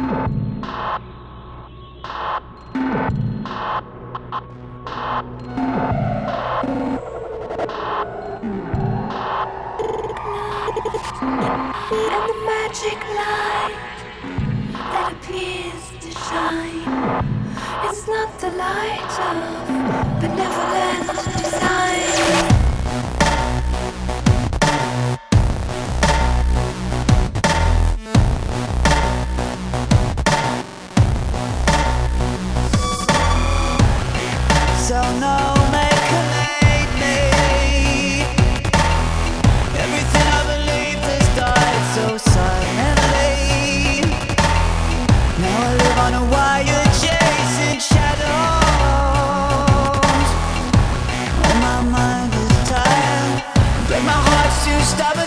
And the magic light that appears to shine, it's not the light of benevolent design. So no, make me. Everything I believed has died so silently. Now I live on a wire chasing shadows. When my mind is tired, but my heart's too stubborn.